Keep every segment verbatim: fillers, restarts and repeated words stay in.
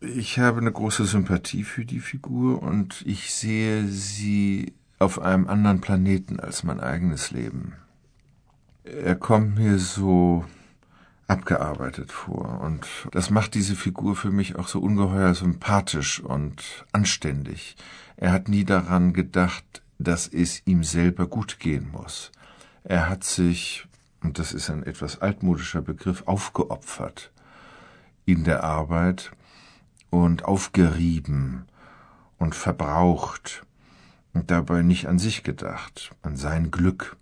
Ich habe eine große Sympathie für die Figur und ich sehe sie auf einem anderen Planeten als mein eigenes Leben. Er kommt mir so abgearbeitet vor und das macht diese Figur für mich auch so ungeheuer sympathisch und anständig. Er hat nie daran gedacht, dass es ihm selber gut gehen muss. Er hat sich, und das ist ein etwas altmodischer Begriff, aufgeopfert in der Arbeit und aufgerieben und verbraucht und dabei nicht an sich gedacht, an sein Glück.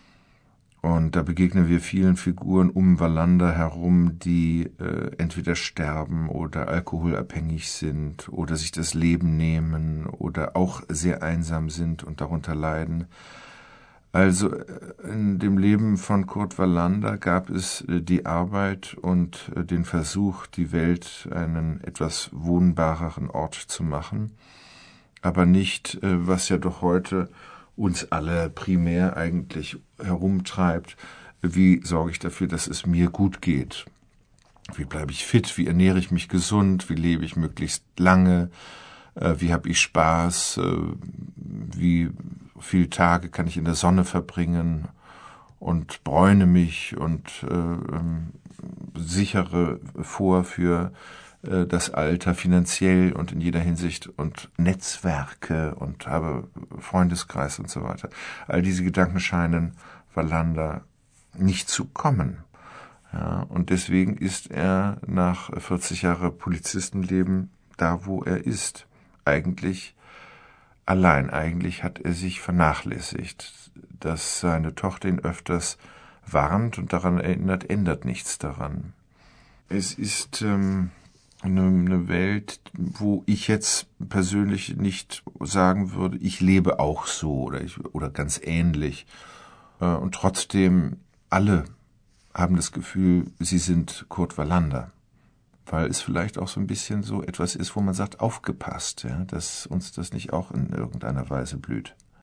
Und da begegnen wir vielen Figuren um Wallander herum, die äh, entweder sterben oder alkoholabhängig sind oder sich das Leben nehmen oder auch sehr einsam sind und darunter leiden. Also in dem Leben von Kurt Wallander gab es äh, die Arbeit und äh, den Versuch, die Welt einen etwas wohnbareren Ort zu machen, aber nicht, äh, was ja doch heute uns alle primär eigentlich herumtreibt, wie sorge ich dafür, dass es mir gut geht? Wie bleibe ich fit? Wie ernähre ich mich gesund? Wie lebe ich möglichst lange? Wie habe ich Spaß? Wie viele Tage kann ich in der Sonne verbringen und bräune mich und äh, sichere vor für das Alter finanziell und in jeder Hinsicht und Netzwerke und habe Freundeskreis und so weiter. All diese Gedanken scheinen Wallander nicht zu kommen. Ja, und deswegen ist er nach vierzig Jahren Polizistenleben da, wo er ist. Eigentlich allein. Eigentlich hat er sich vernachlässigt. Dass seine Tochter ihn öfters warnt und daran erinnert, ändert nichts daran. Es ist ähm, eine Welt, wo ich jetzt persönlich nicht sagen würde, ich lebe auch so oder ich, oder ganz ähnlich. Und trotzdem alle haben das Gefühl, sie sind Kurt Wallander. Weil es vielleicht auch so ein bisschen so etwas ist, wo man sagt, aufgepasst, ja, dass uns das nicht auch in irgendeiner Weise blüht.